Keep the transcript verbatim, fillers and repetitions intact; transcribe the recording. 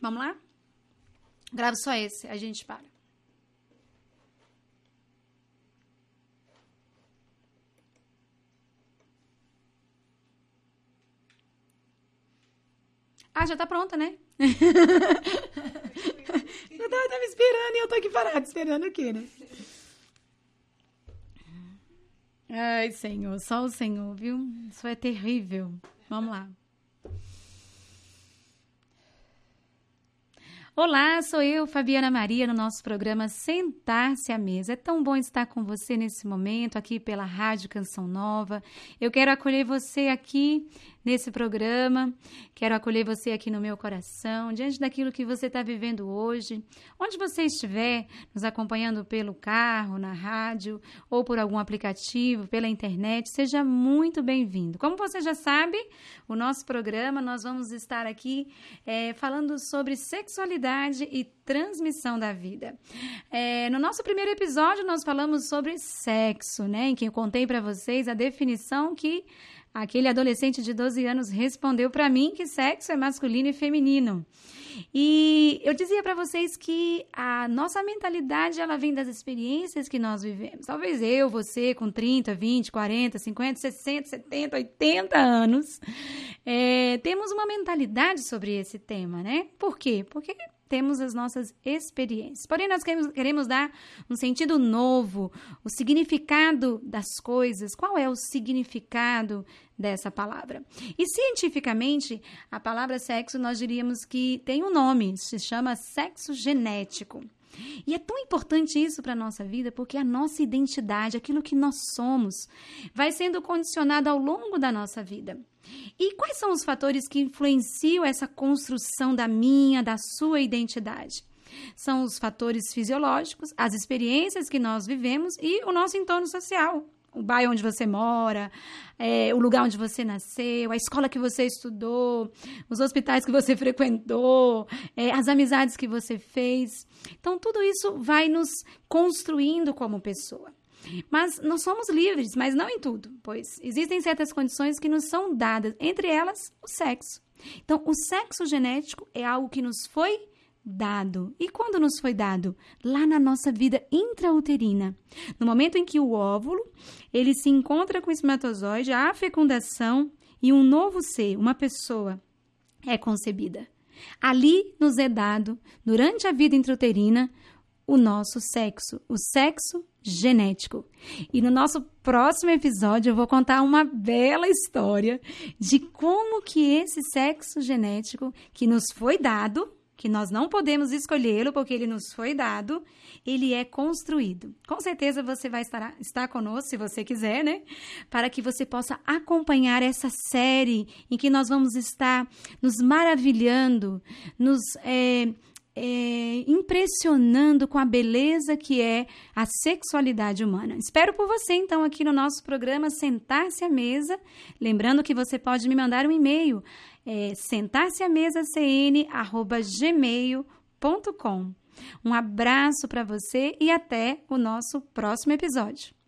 Vamos lá? Gravo só esse, a gente para. Ah, já tá pronta, né? Eu tava, tava esperando e eu tô aqui parada, esperando o quê, né? Ai, Senhor, só o Senhor, viu? Isso é terrível. Vamos lá. Olá, sou eu, Fabiana Maria, no nosso programa Sentar-se à Mesa. É tão bom estar com você nesse momento, aqui pela Rádio Canção Nova. Eu quero acolher você aqui nesse programa, quero acolher você aqui no meu coração, diante daquilo que você está vivendo hoje. Onde você estiver nos acompanhando pelo carro, na rádio, ou por algum aplicativo, pela internet, seja muito bem-vindo. Como você já sabe, o nosso programa, nós vamos estar aqui é, falando sobre sexualidade e transmissão da vida. É, no nosso primeiro episódio, nós falamos sobre sexo, né, em que eu contei para vocês a definição que aquele adolescente de doze anos respondeu para mim que sexo é masculino e feminino. E eu dizia para vocês que a nossa mentalidade, ela vem das experiências que nós vivemos. Talvez eu, você, com trinta, vinte, quarenta, cinquenta, sessenta, setenta, oitenta anos, é, temos uma mentalidade sobre esse tema, né? Por quê? Porque temos as nossas experiências. Porém, nós queremos, queremos dar um sentido novo, o significado das coisas. Qual é o significado dessa palavra? E, cientificamente, a palavra sexo, nós diríamos que tem um nome, se chama sexo genético. E é tão importante isso para a nossa vida, porque a nossa identidade, aquilo que nós somos, vai sendo condicionado ao longo da nossa vida. E quais são os fatores que influenciam essa construção da minha, da sua identidade? São os fatores fisiológicos, as experiências que nós vivemos e o nosso entorno social. O bairro onde você mora, é, o lugar onde você nasceu, a escola que você estudou, os hospitais que você frequentou, é, as amizades que você fez. Então, tudo isso vai nos construindo como pessoa. Mas nós somos livres, mas não em tudo, pois existem certas condições que nos são dadas, entre elas o sexo. Então, o sexo genético é algo que nos foi dado. E quando nos foi dado? Lá na nossa vida intrauterina. No momento em que o óvulo, ele se encontra com o espermatozoide, a fecundação e um novo ser, uma pessoa, é concebida. Ali nos é dado, durante a vida intrauterina, o nosso sexo, o sexo genético. E no nosso próximo episódio eu vou contar uma bela história de como que esse sexo genético que nos foi dado, que nós não podemos escolhê-lo porque ele nos foi dado, ele é construído. Com certeza você vai estar, estar conosco, se você quiser, né? Para que você possa acompanhar essa série em que nós vamos estar nos maravilhando, nos é, é, impressionando com a beleza que é a sexualidade humana. Espero por você, então, aqui no nosso programa Sentar-se à Mesa. Lembrando que você pode me mandar um e-mail, é, sentar-se à mesa c n arroba gmail ponto com. Um abraço para você e até o nosso próximo episódio.